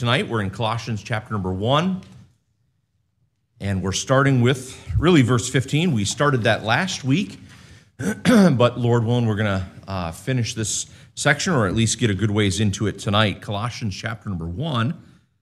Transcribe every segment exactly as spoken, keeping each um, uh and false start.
tonight. We're in Colossians chapter number one, and we're starting with really verse fifteen. We started that last week, but Lord willing, we're going to uh, finish this section, or at least get a good ways into it tonight. Colossians chapter number one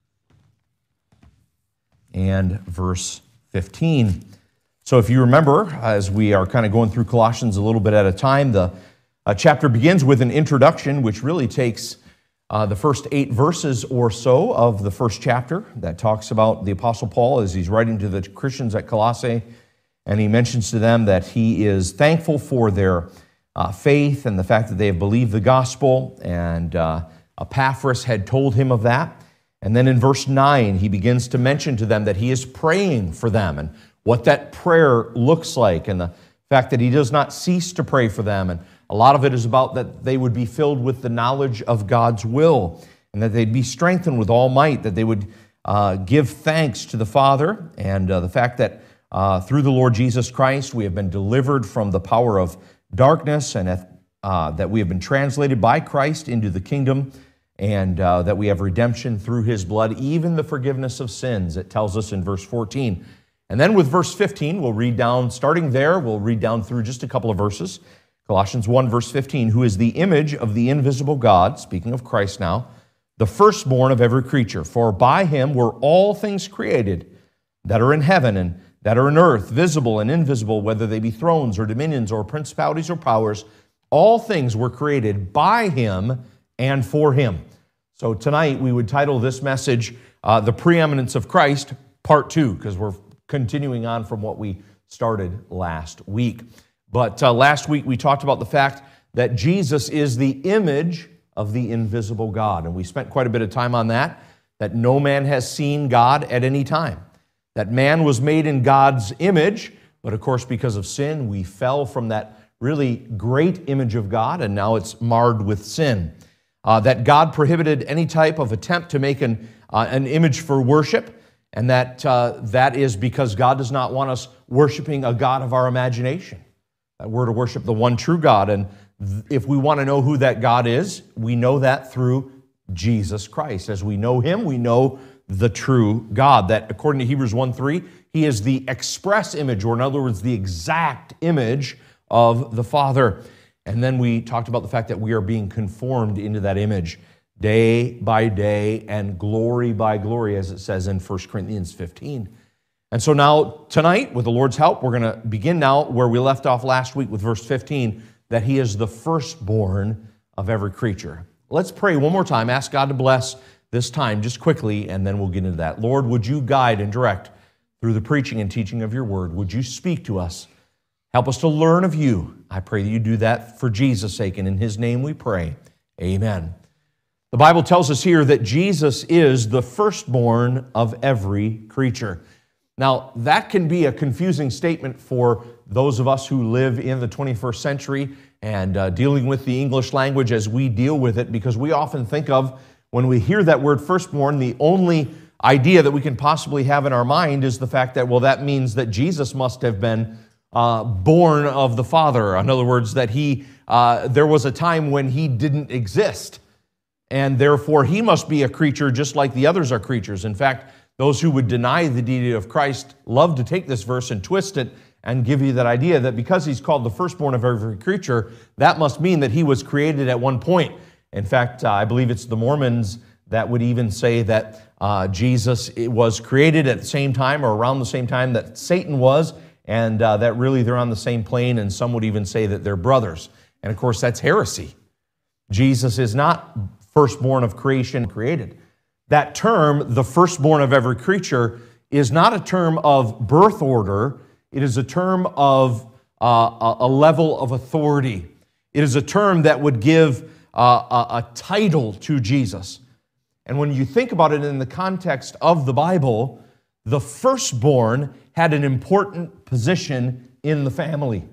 and verse fifteen. So if you remember, as we are kind of going through Colossians a little bit at a time, the uh, chapter begins with an introduction, which really takes uh, the first eight verses or so of the first chapter that talks about the Apostle Paul as he's writing to the Christians at Colossae, and he mentions to them that he is thankful for their uh, faith and the fact that they have believed the gospel, and uh, Epaphras had told him of that. And then in verse nine, he begins to mention to them that he is praying for them and what that prayer looks like, and the fact that he does not cease to pray for them. And a lot of it is about that they would be filled with the knowledge of God's will, and that they'd be strengthened with all might, that they would uh, give thanks to the Father, and uh, the fact that uh, through the Lord Jesus Christ we have been delivered from the power of darkness, and uh, that we have been translated by Christ into the kingdom, and uh, that we have redemption through His blood, even the forgiveness of sins, it tells us in verse fourteen. And then with verse fifteen, we'll read down, starting there, we'll read down through just a couple of verses. Colossians one, verse fifteen, who is the image of the invisible God, speaking of Christ now, the firstborn of every creature. For by Him were all things created that are in heaven and that are in earth, visible and invisible, whether they be thrones or dominions or principalities or powers. All things were created by Him and for Him. So tonight we would title this message, uh, The Preeminence of Christ, Part two, because we're continuing on from what we started last week. But uh, last week we talked about the fact that Jesus is the image of the invisible God. And we spent quite a bit of time on that, that no man has seen God at any time. That man was made in God's image, but of course because of sin, we fell from that really great image of God, and now it's marred with sin. Uh, that God prohibited any type of attempt to make an, uh, an image for worship, and that uh, that is because God does not want us worshiping a God of our imagination. That we're to worship the one true God, and th- if we want to know who that God is, we know that through Jesus Christ. As we know Him, we know the true God. That according to Hebrews one three, He is the express image, or in other words, the exact image of the Father. And then we talked about the fact that we are being conformed into that image day by day and glory by glory, as it says in First Corinthians fifteen. And so now, tonight, with the Lord's help, we're going to begin now where we left off last week with verse fifteen, that He is the firstborn of every creature. Let's pray one more time, ask God to bless this time just quickly, and then we'll get into that. Lord, would You guide and direct through the preaching and teaching of Your word? Would You speak to us? Help us to learn of You. I pray that You do that for Jesus' sake, and in His name we pray. Amen. The Bible tells us here that Jesus is the firstborn of every creature. Now, that can be a confusing statement for those of us who live in the twenty-first century and uh, dealing with the English language as we deal with it, because we often think of, when we hear that word firstborn, the only idea that we can possibly have in our mind is the fact that, well, that means that Jesus must have been uh, born of the Father. In other words, that he uh, there was a time when He didn't exist, and therefore He must be a creature just like the others are creatures. In fact, those who would deny the deity of Christ love to take this verse and twist it and give you that idea that because He's called the firstborn of every creature, that must mean that He was created at one point. In fact, uh, I believe it's the Mormons that would even say that uh, Jesus was created at the same time or around the same time that Satan was, and uh, that really they're on the same plane, and some would even say that they're brothers. And of course, that's heresy. Jesus is not firstborn of creation created. That term, the firstborn of every creature, is not a term of birth order. It is a term of uh, a level of authority. It is a term that would give uh, a, a title to Jesus. And when you think about it in the context of the Bible, the firstborn had an important position in the family.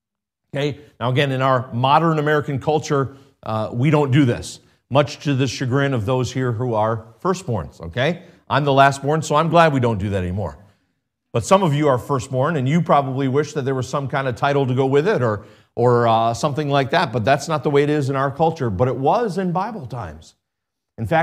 Okay? Now again, in our modern American culture, uh, we don't do this, much to the chagrin of those here who are firstborns, okay? I'm the lastborn, so I'm glad we don't do that anymore. But some of you are firstborn, and you probably wish that there was some kind of title to go with it, or, or uh, something like that, but that's not the way it is in our culture, but it was in Bible times. In fact,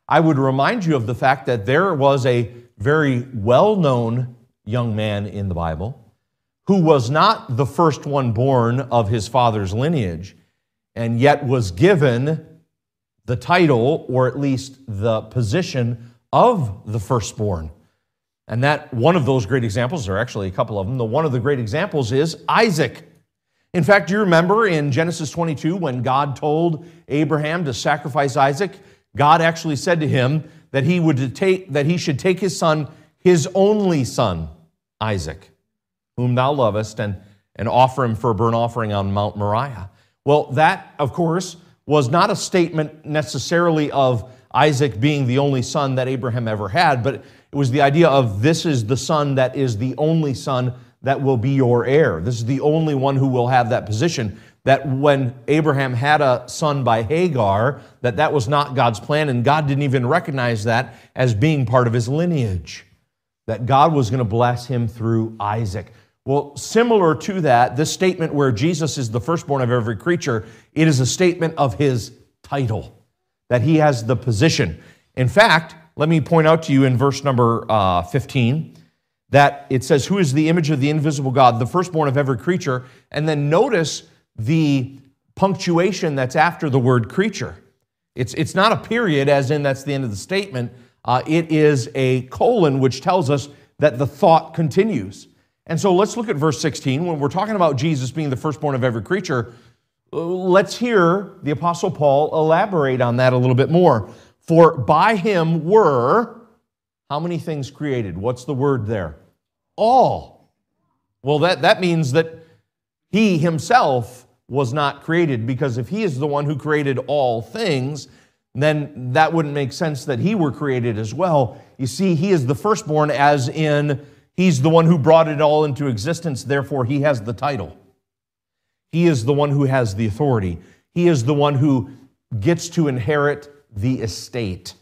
I would remind you of the fact that there was a very well-known young man in the Bible who was not the first one born of his father's lineage, and yet was given the title, or at least the position, of the firstborn. And that one of those great examples, there are actually a couple of them, the one of the great examples is Isaac. In fact, do you remember in Genesis twenty-two when God told Abraham to sacrifice Isaac? God actually said to him that he would take that he should take his son, his only son, Isaac, whom thou lovest, and, and offer him for a burnt offering on Mount Moriah. Well, that, of course, was not a statement necessarily of Isaac being the only son that Abraham ever had, but it was the idea of this is the son that is the only son that will be your heir. This is the only one who will have that position. That when Abraham had a son by Hagar, that that was not God's plan, and God didn't even recognize that as being part of his lineage, that God was going to bless him through Isaac. Well, similar to that, this statement where Jesus is the firstborn of every creature, it is a statement of his title, that he has the position. In fact, let me point out to you in verse number uh, fifteen, that it says, who is the image of the invisible God, the firstborn of every creature, and then notice the punctuation that's after the word creature. It's, it's not a period, as in that's the end of the statement. Uh, it is a colon, which tells us that the thought continues. And so let's look at verse sixteen. When we're talking about Jesus being the firstborn of every creature, let's hear the Apostle Paul elaborate on that a little bit more. For by him were, how many things created? What's the word there? All. Well, that, that means that he himself was not created, because if he is the one who created all things, then that wouldn't make sense that he were created as well. You see, he is the firstborn, as in he's the one who brought it all into existence, therefore he has the title. He is the one who has the authority. He is the one who gets to inherit the estate.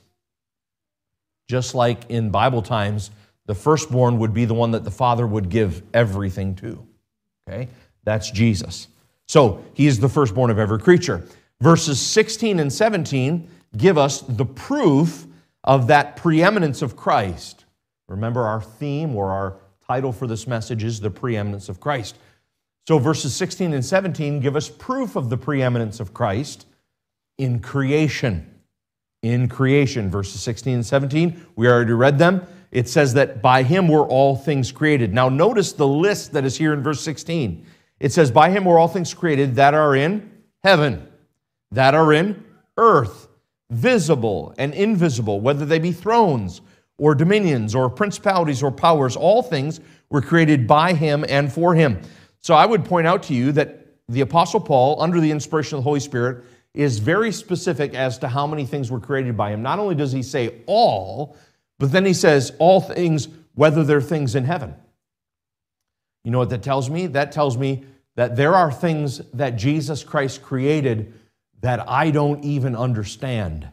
Just like in Bible times, the firstborn would be the one that the father would give everything to. Okay? That's Jesus. So, he is the firstborn of every creature. Verses sixteen and seventeen give us the proof of that preeminence of Christ. Remember, our theme or our title for this message is the preeminence of Christ. So verses sixteen and seventeen give us proof of the preeminence of Christ in creation. In creation, verses sixteen and seventeen, we already read them. It says that by him were all things created. Now notice the list that is here in verse sixteen. It says, by him were all things created that are in heaven, that are in earth, visible and invisible, whether they be thrones or dominions or principalities or powers. All things were created by him and for him. So I would point out to you that the Apostle Paul, under the inspiration of the Holy Spirit, is very specific as to how many things were created by him. Not only does he say all, but then he says all things, whether they're things in heaven. You know what that tells me? That tells me that there are things that Jesus Christ created that I don't even understand,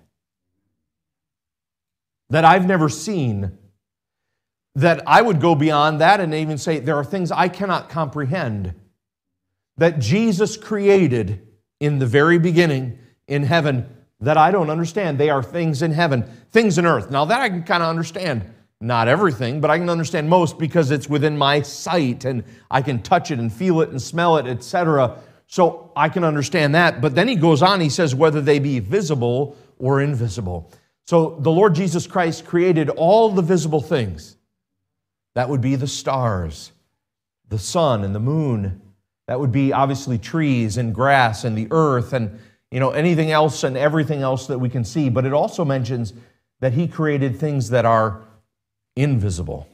that I've never seen, that I would go beyond that and even say there are things I cannot comprehend that Jesus created in the very beginning in heaven that I don't understand. They are things in heaven, things in earth. Now that I can kind of understand. Not everything, but I can understand most because it's within my sight and I can touch it and feel it and smell it, et cetera. So I can understand that. But then he goes on, he says, whether they be visible or invisible. So the Lord Jesus Christ created all the visible things. That would be the stars, the sun and the moon. That would be obviously trees and grass and the earth and, you know, anything else and everything else that we can see. But it also mentions that he created things that are invisible.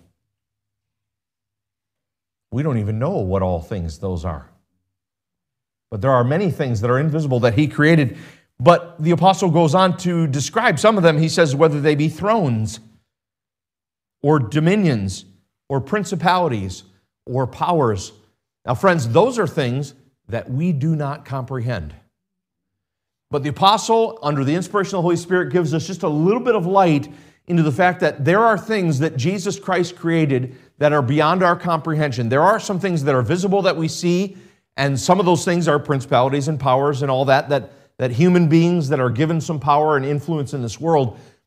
We don't even know what all things those are. But there are many things that are invisible that he created. But the apostle goes on to describe some of them. He says, whether they be thrones or dominions or principalities or powers. Now, friends, those are things that we do not comprehend. But the apostle, under the inspiration of the Holy Spirit, gives us just a little bit of light into the fact that there are things that Jesus Christ created that are beyond our comprehension. There are some things that are visible that we see, and some of those things are principalities and powers and all that, that, that human beings that are given some power and influence in this world.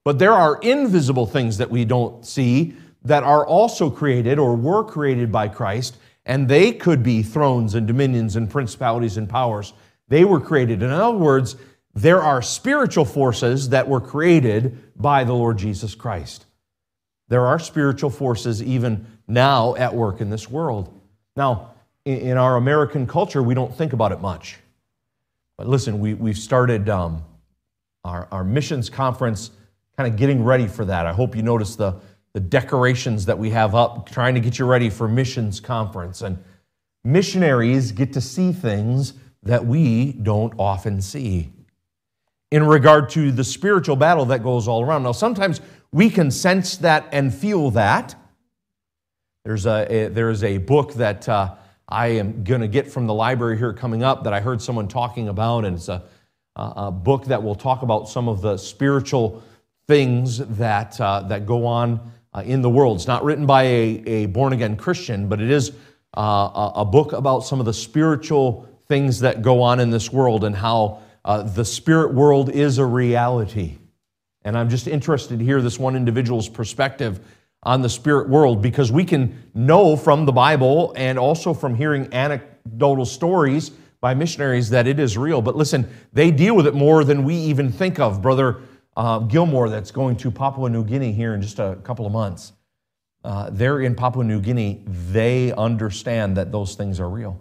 But there are invisible things that we don't see that are also created or were created by Christ, and they could be thrones and dominions and principalities and powers. They were created. In other words, there are spiritual forces that were created by the Lord Jesus Christ. There are spiritual forces even now at work in this world. Now, in our American culture, we don't think about it much. But listen, we, we've started um, our, our missions conference kind of getting ready for that. I hope you notice the, the decorations that we have up, trying to get you ready for missions conference. And missionaries get to see things that we don't often see in regard to the spiritual battle that goes all around. Now, sometimes we can sense that and feel that. There's a, a there's a book that uh, I am going to get from the library here coming up that I heard someone talking about, and it's a, a book that will talk about some of the spiritual things that uh, that go on uh, in the world. It's not written by a, a born-again Christian, but it is uh, a, a book about some of the spiritual things that go on in this world and how uh, the spirit world is a reality. And I'm just interested to hear this one individual's perspective on the spirit world, because we can know from the Bible and also from hearing anecdotal stories by missionaries that it is real. But listen, they deal with it more than we even think of. Brother uh, Gilmore, that's going to Papua New Guinea here in just a couple of months, uh, they're in Papua New Guinea. They understand that those things are real.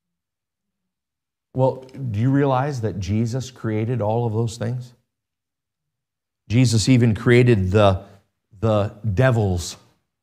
Well, do you realize that Jesus created all of those things? Jesus even created the, the devils.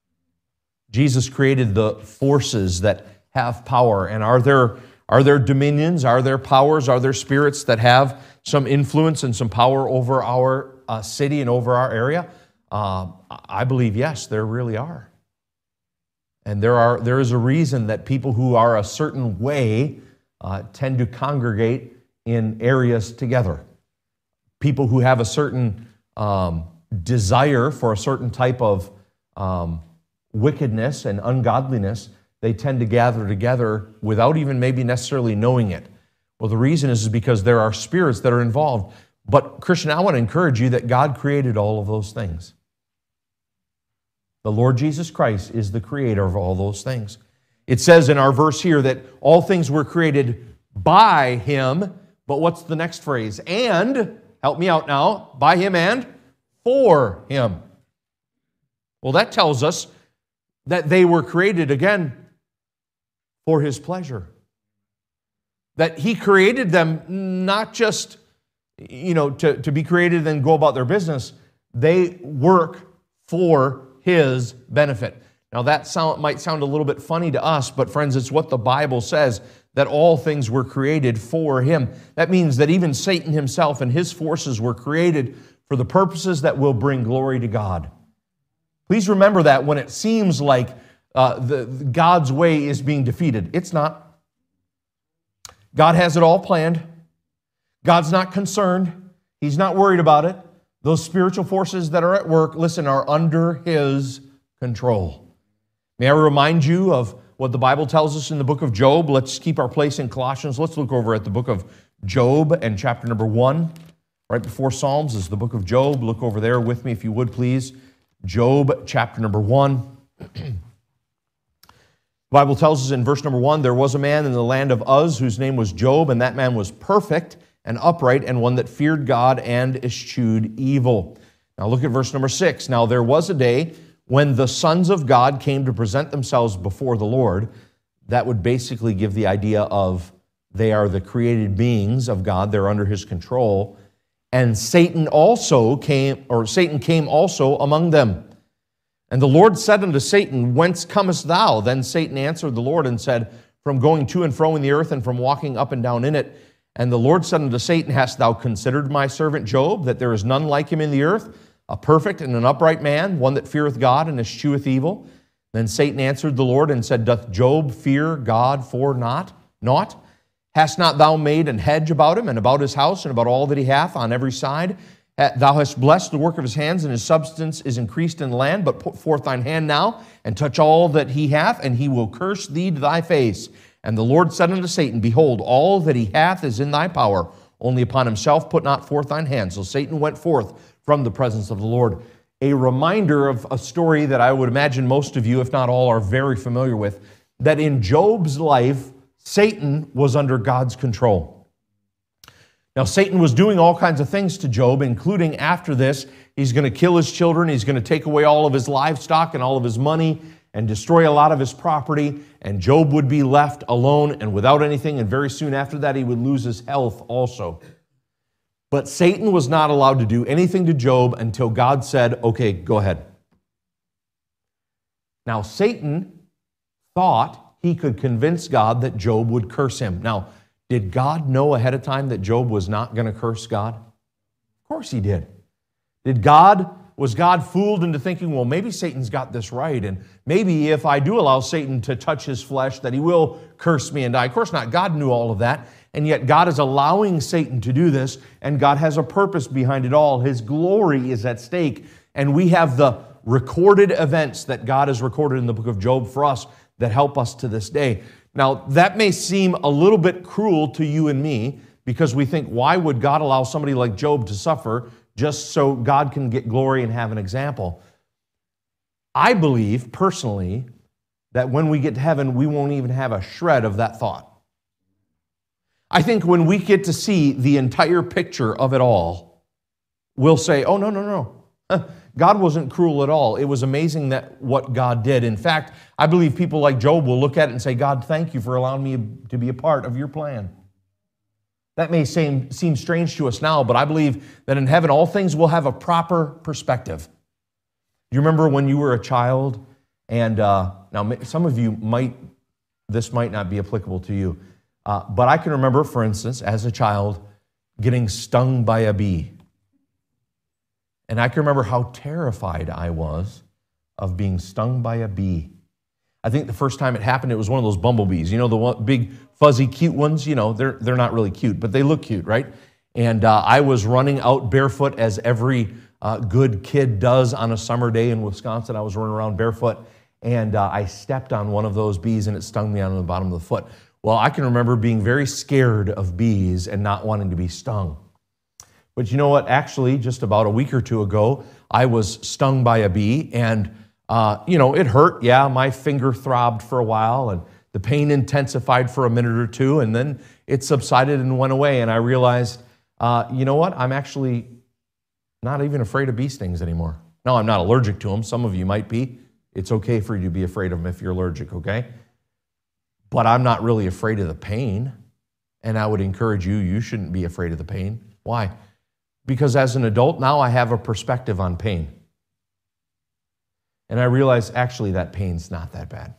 Jesus created the forces that have power. And are there, are there dominions? Are there powers? Are there spirits that have some influence and some power over our uh, city and over our area? Uh, I believe, yes, there really are. And there are there is a reason that people who are a certain way uh, tend to congregate in areas together. People who have a certain um, desire for a certain type of um, wickedness and ungodliness, they tend to gather together without even maybe necessarily knowing it. Well, the reason is because there are spirits that are involved. But Christian, I want to encourage you that God created all of those things. The Lord Jesus Christ is the creator of all those things. It says in our verse here that all things were created by Him, but what's the next phrase? And, help me out now, by Him and for Him. Well, that tells us that they were created, again, for His pleasure. That He created them not just, you know, to, to be created and go about their business. They work for His benefit. Now that sound, might sound a little bit funny to us, but friends, it's what the Bible says, that all things were created for Him. That means that even Satan himself and his forces were created for the purposes that will bring glory to God. Please remember that when it seems like uh, the, God's way is being defeated. It's not. God has it all planned. God's not concerned. He's not worried about it. Those spiritual forces that are at work, listen, are under His control. May I remind you of what the Bible tells us in the book of Job? Let's keep our place in Colossians. Let's look over at the book of Job and chapter number one. Right before Psalms is the book of Job. Look over there with me if you would, please. Job chapter number one. The Bible tells us in verse number one, there was a man in the land of Uz whose name was Job, and that man was perfect and upright, and one that feared God and eschewed evil. Now look at verse number six. Now there was a day when the sons of God came to present themselves before the Lord. That would basically give the idea of they are the created beings of God. They're under His control. And Satan also came, or Satan came also among them. And the Lord said unto Satan, Whence comest thou? Then Satan answered the Lord and said, From going to and fro in the earth and from walking up and down in it. And the Lord said unto Satan, Hast thou considered my servant Job, that there is none like him in the earth, a perfect and an upright man, one that feareth God and escheweth evil? Then Satan answered the Lord and said, Doth Job fear God for naught? Naught? Hast not thou made an hedge about him and about his house and about all that he hath on every side? Thou hast blessed the work of his hands, and his substance is increased in the land. But put forth thine hand now, and touch all that he hath, and he will curse thee to thy face. And the Lord said unto Satan, Behold, all that he hath is in thy power, only upon himself put not forth thine hand. So Satan went forth from the presence of the Lord. A reminder of a story that I would imagine most of you, if not all, are very familiar with, that in Job's life, Satan was under God's control. Now, Satan was doing all kinds of things to Job, including after this, he's going to kill his children, he's going to take away all of his livestock and all of his money and destroy a lot of his property, and Job would be left alone and without anything, and very soon after that, he would lose his health also. But Satan was not allowed to do anything to Job until God said, okay, go ahead. Now, Satan thought he could convince God that Job would curse him. Now, did God know ahead of time that Job was not going to curse God? Of course he did. Did God, was God fooled into thinking, well, maybe Satan's got this right, and maybe if I do allow Satan to touch his flesh, that he will curse me and die? Of course not. God knew all of that. And yet God is allowing Satan to do this, and God has a purpose behind it all. His glory is at stake, and we have the recorded events that God has recorded in the book of Job for us that help us to this day. Now, that may seem a little bit cruel to you and me, because we think, why would God allow somebody like Job to suffer just so God can get glory and have an example? I believe, personally, that when we get to heaven, we won't even have a shred of that thought. I think when we get to see the entire picture of it all, we'll say, oh, no, no, no. God wasn't cruel at all. It was amazing that what God did. In fact, I believe people like Job will look at it and say, God, thank you for allowing me to be a part of your plan. That may seem, seem strange to us now, but I believe that in heaven, all things will have a proper perspective. Do you remember when you were a child? And uh, now some of you might, this might not be applicable to you. Uh, but I can remember, for instance, as a child, getting stung by a bee. And I can remember how terrified I was of being stung by a bee. I think the first time it happened, it was one of those bumblebees. You know, the one, big, fuzzy, cute ones? You know, they're, they're not really cute, but they look cute, right? And uh, I was running out barefoot, as every uh, good kid does on a summer day in Wisconsin. I was running around barefoot, and uh, I stepped on one of those bees, and it stung me on the bottom of the foot. Well, I can remember being very scared of bees and not wanting to be stung. But you know what? Actually, just about a week or two ago, I was stung by a bee, and, uh, you know, it hurt. Yeah, my finger throbbed for a while, and the pain intensified for a minute or two, and then it subsided and went away, and I realized, uh, you know what? I'm actually not even afraid of bee stings anymore. No, I'm not allergic to them. Some of you might be. It's okay for you to be afraid of them if you're allergic, okay? But I'm not really afraid of the pain, and I would encourage you, you shouldn't be afraid of the pain. Why? Because as an adult, now I have a perspective on pain. And I realize, actually, that pain's not that bad.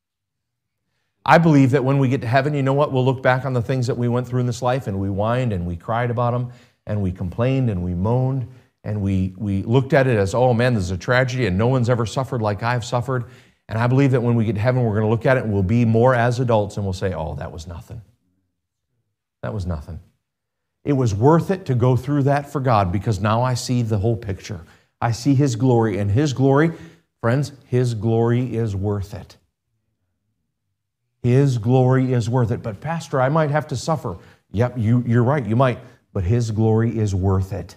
I believe that when we get to heaven, you know what? We'll look back on the things that we went through in this life, and we whined, and we cried about them, and we complained, and we moaned, and we, we looked at it as, oh man, this is a tragedy, and no one's ever suffered like I've suffered. And I believe that when we get to heaven, we're going to look at it and we'll be more as adults and we'll say, oh, that was nothing. That was nothing. It was worth it to go through that for God, because now I see the whole picture. I see His glory, and His glory, friends, His glory is worth it. His glory is worth it. But Pastor, I might have to suffer. Yep, you, you're right, you might. But His glory is worth it.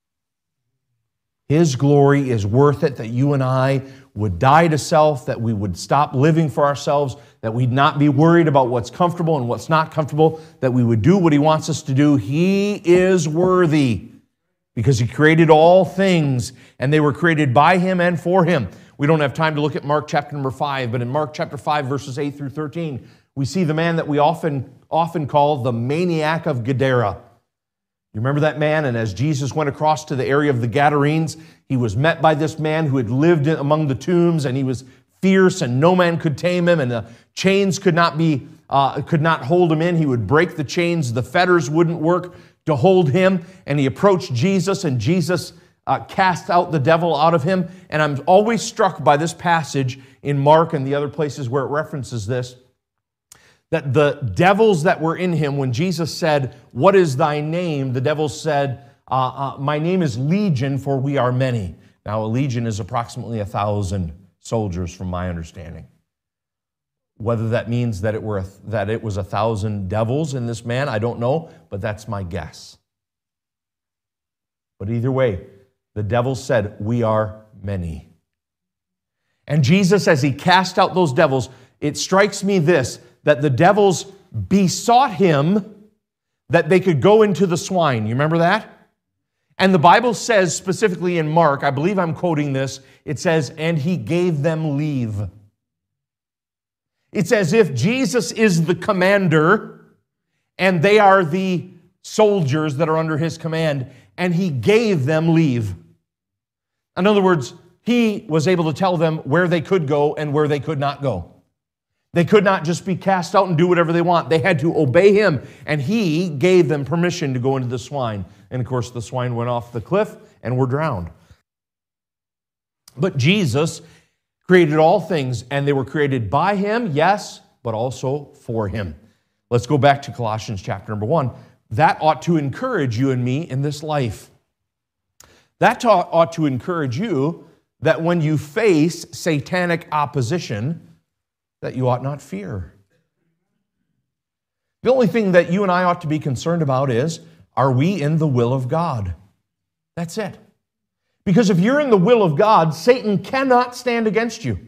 His glory is worth it, that you and I would die to self, that we would stop living for ourselves, that we'd not be worried about what's comfortable and what's not comfortable, that we would do what He wants us to do. He is worthy because He created all things, and they were created by Him and for Him. We don't have time to look at Mark chapter number five, but in Mark chapter five, verses eight through thirteen, we see the man that we often, often call the maniac of Gadara. You remember that man? And as Jesus went across to the area of the Gadarenes, He was met by this man who had lived among the tombs, and he was fierce, and no man could tame him, and the chains could not be uh, could not hold him in. He would break the chains; the fetters wouldn't work to hold him. And he approached Jesus, and Jesus uh, cast out the devil out of him. And I'm always struck by this passage in Mark and the other places where it references this, that the devils that were in him, when Jesus said, "What is thy name?" the devils said, uh, uh, "My name is Legion, for we are many." Now, a legion is approximately a thousand soldiers, from my understanding. Whether that means that it were a, that it was a thousand devils in this man, I don't know, but that's my guess. But either way, The devils said, we are many. And Jesus, as he cast out those devils, it strikes me this, that the devils besought him that they could go into the swine. You remember that? And the Bible says specifically in Mark, I believe I'm quoting this, it says, and he gave them leave. It's as if Jesus is the commander and they are the soldiers that are under his command, and he gave them leave. In other words, he was able to tell them where they could go and where they could not go. They could not just be cast out and do whatever they want. They had to obey him, and he gave them permission to go into the swine. And of course, the swine went off the cliff and were drowned. But Jesus created all things, and they were created by him, yes, but also for him. Let's go back to Colossians chapter number one. That ought to encourage you and me in this life. That ought to encourage you that when you face satanic opposition, that you ought not fear. The only thing that you and I ought to be concerned about is, are we in the will of God? That's it. Because if you're in the will of God, Satan cannot stand against you.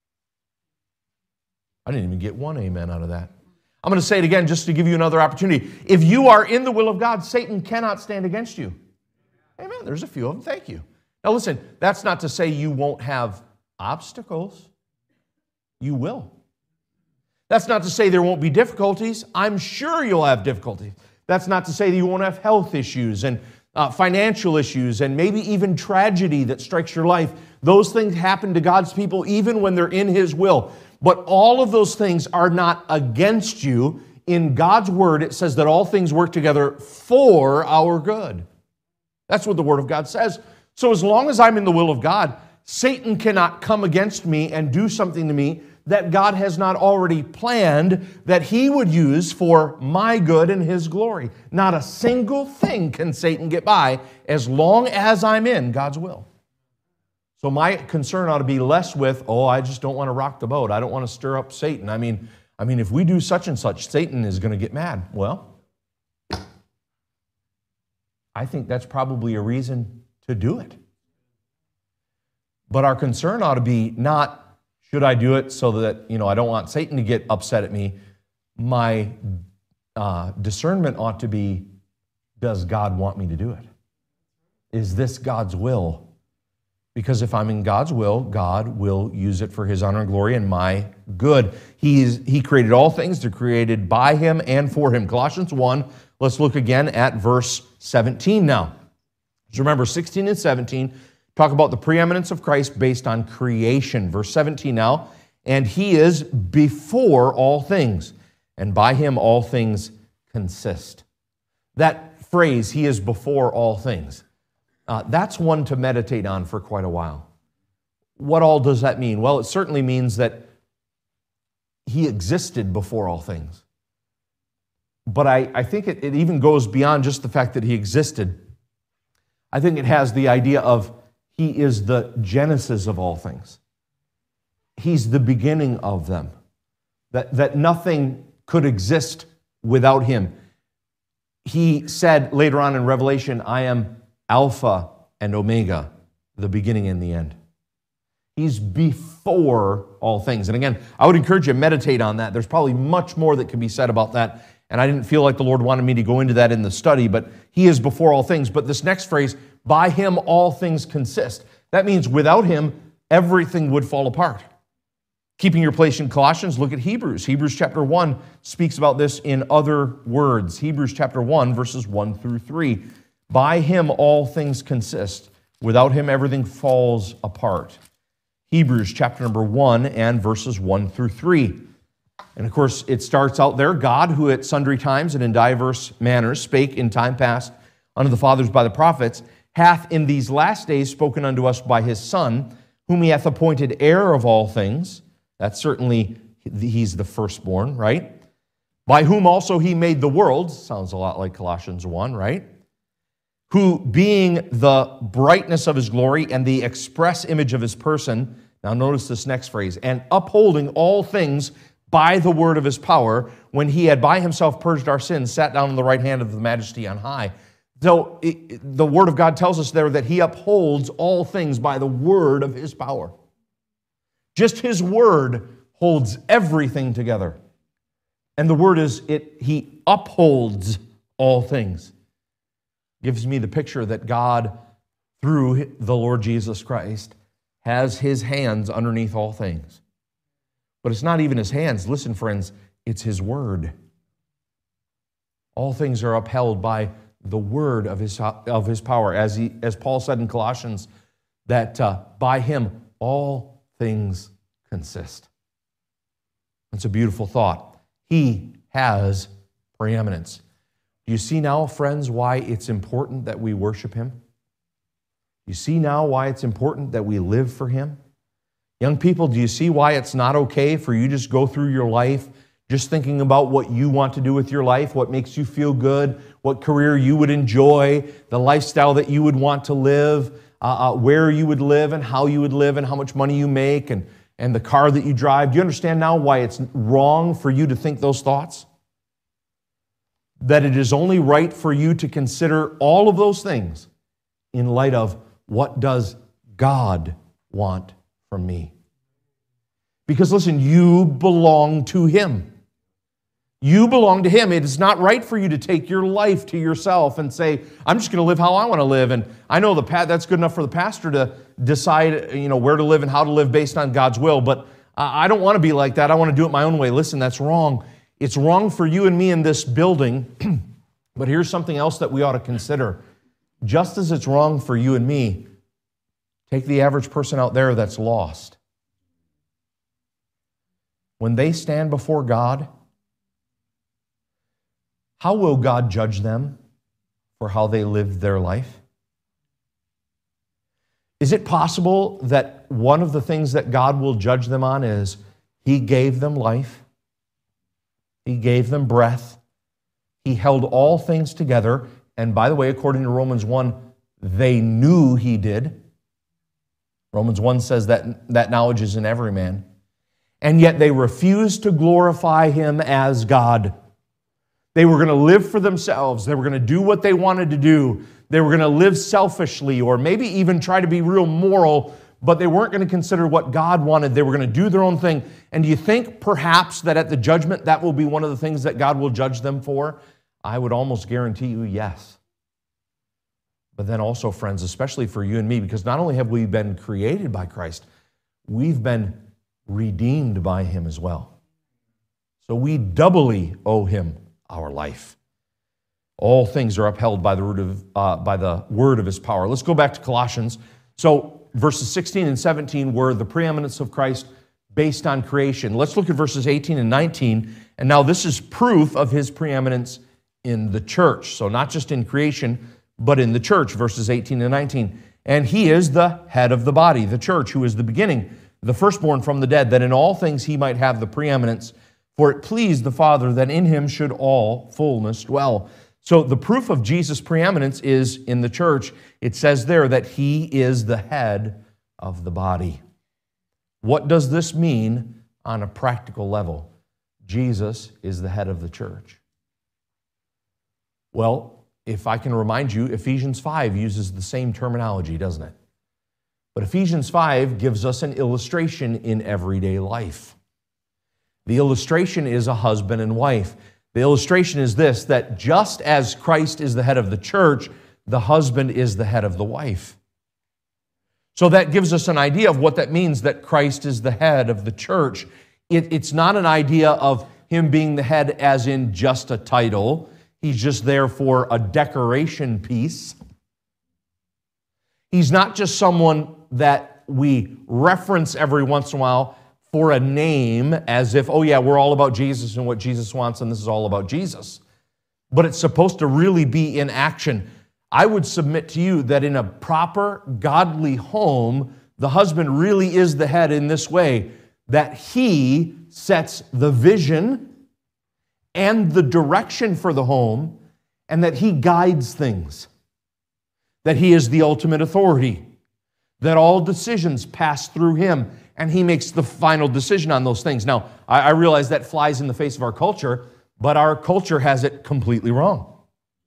I didn't even get one amen out of that. I'm going to say it again just to give you another opportunity. If you are in the will of God, Satan cannot stand against you. Amen. There's a few of them. Thank you. Now listen, that's not to say you won't have obstacles. You will. That's not to say there won't be difficulties. I'm sure you'll have difficulties. That's not to say that you won't have health issues and uh, financial issues and maybe even tragedy that strikes your life. Those things happen to God's people even when they're in his will. But all of those things are not against you. In God's word, it says that all things work together for our good. That's what the word of God says. So as long as I'm in the will of God, Satan cannot come against me and do something to me that God has not already planned that he would use for my good and his glory. Not a single thing can Satan get by as long as I'm in God's will. So my concern ought to be less with, oh, I just don't want to rock the boat. I don't want to stir up Satan. I mean, I mean, if we do such and such, Satan is going to get mad. Well, I think that's probably a reason to do it. But our concern ought to be not, should I do it so that, you know, I don't want Satan to get upset at me. My uh, discernment ought to be, does God want me to do it? Is this God's will? Because if I'm in God's will, God will use it for his honor and glory and my good. He, is, he created all things. They're created by him and for him. Colossians one, let's look again at verse seventeen now. Just remember, sixteen and seventeen talk about the preeminence of Christ based on creation. Verse seventeen now, and he is before all things, and by him all things consist. That phrase, he is before all things, uh, that's one to meditate on for quite a while. What all does that mean? Well, it certainly means that he existed before all things. But I, I think it, it even goes beyond just the fact that he existed. I think it has the idea of he is the genesis of all things. He's the beginning of them. That, that nothing could exist without him. He said later on in Revelation, I am Alpha and Omega, the beginning and the end. He's before all things. And again, I would encourage you to meditate on that. There's probably much more that can be said about that. And I didn't feel like the Lord wanted me to go into that in the study, but he is before all things. But this next phrase, by him all things consist. That means without him, everything would fall apart. Keeping your place in Colossians, look at Hebrews. Hebrews chapter one speaks about this in other words. Hebrews chapter one, verses one through three. By him all things consist. Without him everything falls apart. Hebrews chapter number one and verses one through three. And of course, it starts out there, God, who at sundry times and in diverse manners spake in time past unto the fathers by the prophets, hath in these last days spoken unto us by his Son, whom he hath appointed heir of all things. That's certainly, he's the firstborn, right? By whom also he made the world. Sounds a lot like Colossians one, right? Who, being the brightness of his glory and the express image of his person, now notice this next phrase, and upholding all things by the word of his power, when he had by himself purged our sins, sat down on the right hand of the majesty on high. So it, the Word of God tells us there that He upholds all things by the word of His power. Just His word holds everything together. And the word is, it. He upholds all things. Gives me the picture that God, through the Lord Jesus Christ, has His hands underneath all things. But it's not even His hands. Listen, friends, it's His word. All things are upheld by the word of His, of his power. As, he, as Paul said in Colossians, that uh, by Him all things consist. It's a beautiful thought. He has preeminence. Do you see now, friends, why it's important that we worship Him? You see now why it's important that we live for Him? Young people, do you see why it's not okay for you to just go through your life just thinking about what you want to do with your life, what makes you feel good, what career you would enjoy, the lifestyle that you would want to live, uh, uh, where you would live and how you would live and how much money you make and, and the car that you drive? Do you understand now why it's wrong for you to think those thoughts? That it is only right for you to consider all of those things in light of, what does God want from me? Because listen, you belong to Him. You belong to Him. It is not right for you to take your life to yourself and say, I'm just going to live how I want to live. And I know the that's good enough for the pastor to decide, you know, where to live and how to live based on God's will. But I don't want to be like that. I want to do it my own way. Listen, that's wrong. It's wrong for you and me in this building. But here's something else that we ought to consider. Just as it's wrong for you and me, take the average person out there that's lost. When they stand before God, how will God judge them for how they lived their life? Is it possible that one of the things that God will judge them on is He gave them life, He gave them breath, He held all things together, and by the way, according to Romans one, they knew He did. Romans one says that that knowledge is in every man. And yet they refused to glorify Him as God. They were going to live for themselves. They were going to do what they wanted to do. They were going to live selfishly or maybe even try to be real moral, but they weren't going to consider what God wanted. They were going to do their own thing. And do you think perhaps that at the judgment that will be one of the things that God will judge them for? I would almost guarantee you yes. But then also, friends, especially for you and me, because not only have we been created by Christ, we've been redeemed by Him as well. So we doubly owe Him our life. All things are upheld by the root of uh, by the word of His power. Let's go back to Colossians. So verses sixteen and seventeen were the preeminence of Christ based on creation. Let's look at verses eighteen and nineteen. And now this is proof of His preeminence in the church. So not just in creation, but in the church, verses eighteen and nineteen. And He is the head of the body, the church, who is the beginning, the firstborn from the dead, that in all things He might have the preeminence. For it pleased the Father that in Him should all fullness dwell. So the proof of Jesus' preeminence is in the church. It says there that He is the head of the body. What does this mean on a practical level? Jesus is the head of the church. Well, if I can remind you, Ephesians five uses the same terminology, doesn't it? But Ephesians five gives us an illustration in everyday life. The illustration is a husband and wife. The illustration is this, that just as Christ is the head of the church, the husband is the head of the wife. So that gives us an idea of what that means, that Christ is the head of the church. It, it's not an idea of Him being the head as in just a title. He's just there for a decoration piece. He's not just someone that we reference every once in a while for a name, as if, oh yeah, we're all about Jesus and what Jesus wants, and this is all about Jesus. But it's supposed to really be in action. I would submit to you that in a proper, godly home, the husband really is the head in this way, that he sets the vision and the direction for the home, and that he guides things, that he is the ultimate authority, that all decisions pass through him, and he makes the final decision on those things. Now, I realize that flies in the face of our culture, but our culture has it completely wrong.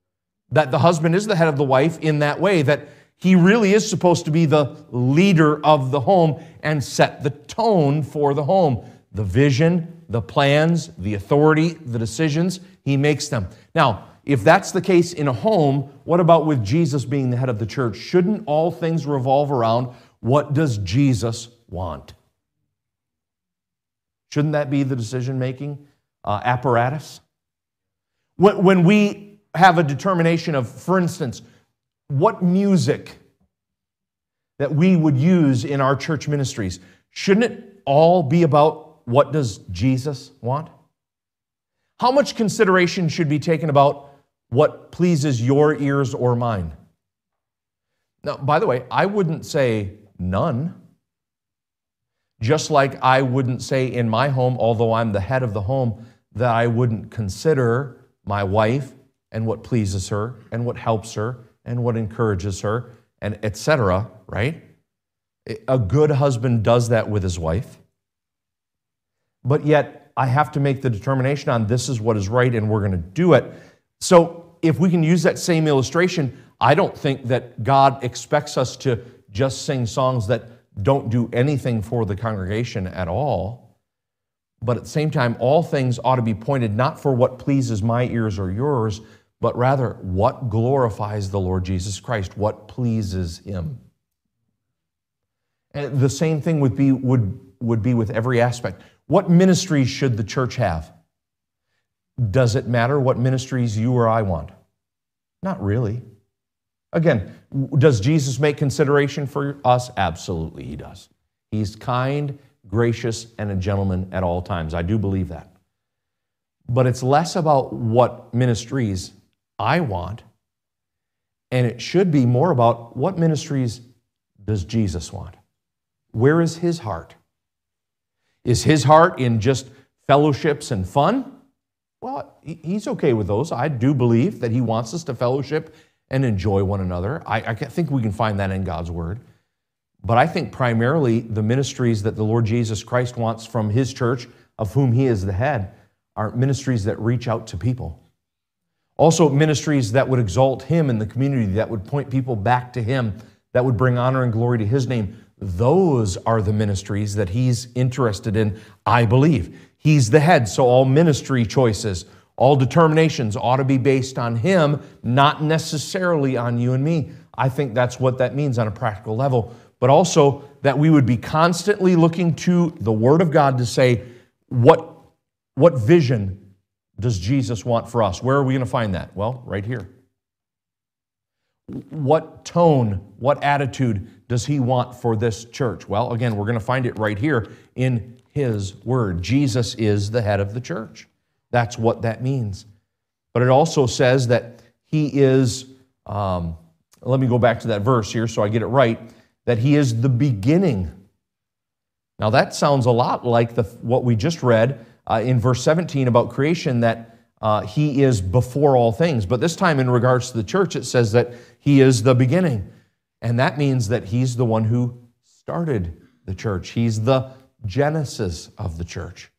that the husband is the head of the wife in that way, that he really is supposed to be the leader of the home and set the tone for the home. The vision, the plans, the authority, the decisions, he makes them. Now, if that's the case in a home, what about with Jesus being the head of the church? Shouldn't all things revolve around what does Jesus want? Shouldn't that be the decision-making uh, apparatus? When, when we have a determination of, for instance, what music that we would use in our church ministries, shouldn't it all be about what does Jesus want? How much consideration should be taken about what pleases your ears or mine? Now, by the way, I wouldn't say none. Just like I wouldn't say in my home, although I'm the head of the home, that I wouldn't consider my wife and what pleases her and what helps her and what encourages her and et cetera, right? A good husband does that with his wife. But yet, I have to make the determination on this is what is right and we're going to do it. So if we can use that same illustration, I don't think that God expects us to just sing songs that don't do anything for the congregation at all. But at the same time, all things ought to be pointed not for what pleases my ears or yours, but rather what glorifies the Lord Jesus Christ, what pleases Him. And the same thing would be, would, would be with every aspect. What ministries should the church have? Does it matter what ministries you or I want? Not really. Again, does Jesus make consideration for us? Absolutely, He does. He's kind, gracious, and a gentleman at all times. I do believe that. But it's less about what ministries I want, and it should be more about what ministries does Jesus want? Where is His heart? Is His heart in just fellowships and fun? Well, He's okay with those. I do believe that He wants us to fellowship and enjoy one another. I, I think we can find that in God's Word. But I think primarily the ministries that the Lord Jesus Christ wants from His church, of whom He is the head, are ministries that reach out to people. Also, ministries that would exalt Him in the community, that would point people back to Him, that would bring honor and glory to His name. Those are the ministries that He's interested in, I believe. He's the head, so all ministry choices, all determinations ought to be based on Him, not necessarily on you and me. I think that's what that means on a practical level. But also that we would be constantly looking to the Word of God to say, what, what vision does Jesus want for us? Where are we going to find that? Well, right here. What tone, what attitude does He want for this church? Well, again, we're going to find it right here in His Word. Jesus is the head of the church. That's what that means. But it also says that He is, um, let me go back to that verse here so I get it right, that He is the beginning. Now that sounds a lot like the, what we just read uh, in verse seventeen about creation, that uh, He is before all things. But this time in regards to the church, it says that He is the beginning. And that means that He's the one who started the church. He's the genesis of the church.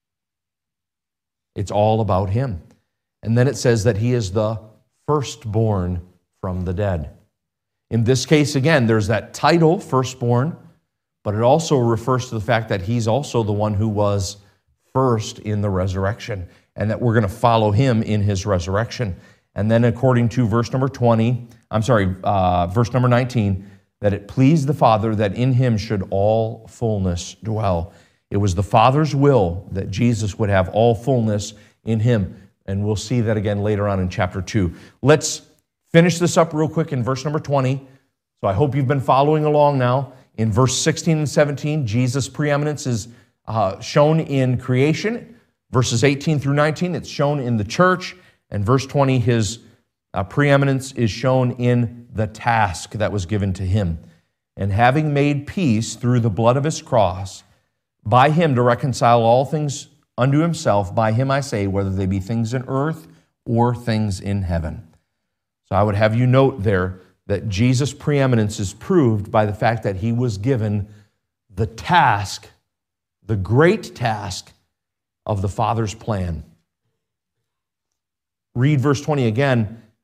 It's all about Him. And then it says that He is the firstborn from the dead. In this case, again, there's that title, firstborn, but it also refers to the fact that He's also the one who was first in the resurrection, and that we're going to follow Him in His resurrection. And then according to verse number twenty, I'm sorry, uh, verse number nineteen, that it pleased the Father that in Him should all fullness dwell. It was the Father's will that Jesus would have all fullness in Him. And we'll see that again later on in chapter two. Let's finish this up real quick in verse number twenty. So I hope you've been following along now. In verse sixteen and seventeen, Jesus' preeminence is uh, shown in creation. Verses eighteen through nineteen, it's shown in the church. And verse twenty, His uh, preeminence is shown in the task that was given to Him. And having made peace through the blood of His cross, by Him to reconcile all things unto Himself, by Him I say, whether they be things in earth or things in heaven. So I would have you note there that Jesus' preeminence is proved by the fact that He was given the task, the great task of the Father's plan. Read verse twenty again,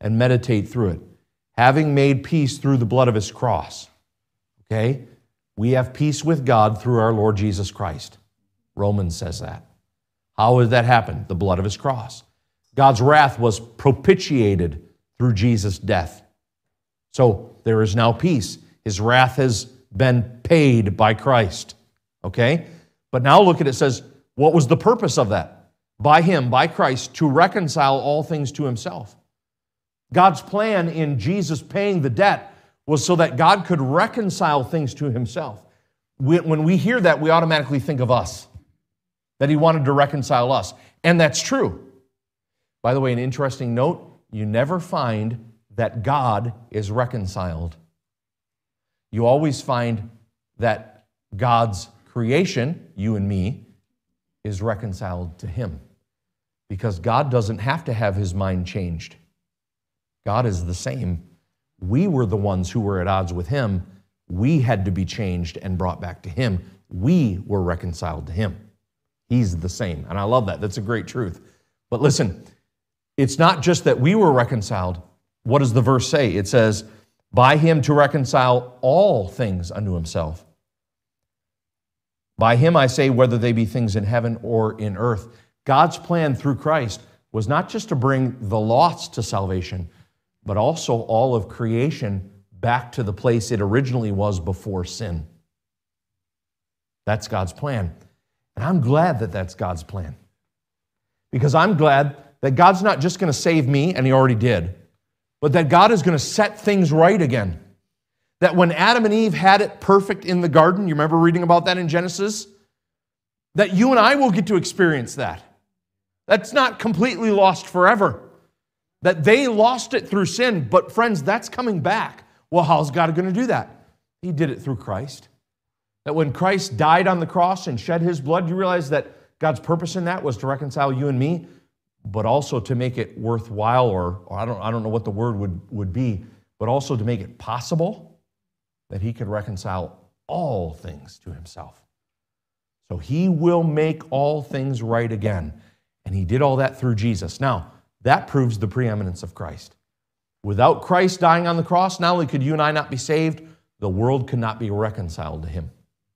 and meditate through it. Having made peace through the blood of his cross. Okay? We have peace with God through our Lord Jesus Christ. Romans says that. How did that happen? The blood of his cross. God's wrath was propitiated through Jesus' death. So there is now peace. His wrath has been paid by Christ. Okay? But now look at it, it says, what was the purpose of that? By him, by Christ, to reconcile all things to himself. God's plan in Jesus paying the debt was so that God could reconcile things to himself. When we hear that, we automatically think of us, that he wanted to reconcile us. And that's true. By the way, an interesting note, you never find that God is reconciled. You always find that God's creation, you and me, is reconciled to him. Because God doesn't have to have his mind changed. God is the same. We were the ones who were at odds with him. We had to be changed and brought back to him. We were reconciled to him. He's the same. And I love that. That's a great truth. But listen, it's not just that we were reconciled. What does the verse say? It says, by him to reconcile all things unto himself. By him I say, whether they be things in heaven or in earth. God's plan through Christ was not just to bring the lost to salvation, but also all of creation back to the place it originally was before sin. That's God's plan. And I'm glad that that's God's plan. Because I'm glad that God's not just going to save me, and he already did, but that God is going to set things right again. That when Adam and Eve had it perfect in the garden, you remember reading about that in Genesis? That you and I will get to experience that. That's not completely lost forever. That they lost it through sin, but friends, that's coming back. Well, how's God going to do that? He did it through Christ. That when Christ died on the cross and shed his blood, you realize that God's purpose in that was to reconcile you and me, but also to make it worthwhile, or, or I don't, I don't know what the word would, would be, but also to make it possible that he could reconcile all things to himself. So he will make all things right again. And he did all that through Jesus. Now, that proves the preeminence of Christ. Without Christ dying on the cross, not only could you and I not be saved, the world could not be reconciled to him.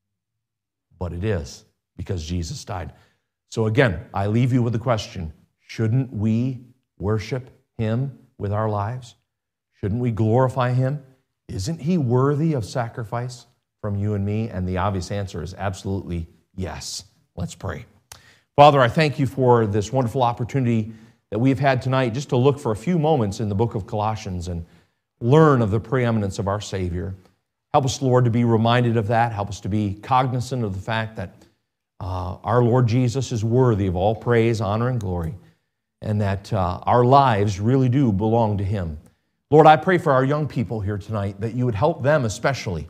But it is, because Jesus died. So again, I leave you with the question, shouldn't we worship him with our lives? Shouldn't we glorify him? Isn't he worthy of sacrifice from you and me? And the obvious answer is absolutely yes. Let's pray. Father, I thank you for this wonderful opportunity that we've had tonight just to look for a few moments in the book of Colossians and learn of the preeminence of our Savior. Help us, Lord, to be reminded of that. Help us to be cognizant of the fact that uh, our Lord Jesus is worthy of all praise, honor, and glory, and that uh, our lives really do belong to him. Lord, I pray for our young people here tonight that you would help them especially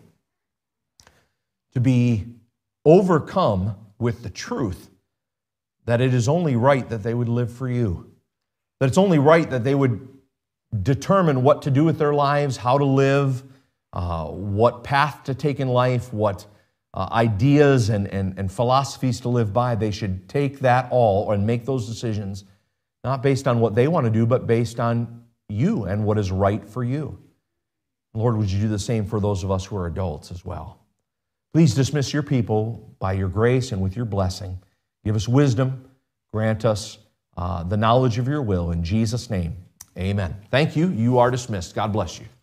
to be overcome with the truth that it is only right that they would live for you, that it's only right that they would determine what to do with their lives, how to live, uh, what path to take in life, what uh, ideas and, and, and philosophies to live by. They should take that all and make those decisions, not based on what they want to do, but based on you and what is right for you. Lord, would you do the same for those of us who are adults as well? Please dismiss your people by your grace and with your blessing. Give us wisdom. Grant us uh, the knowledge of your will. In Jesus' name, amen. Thank you. You are dismissed. God bless you.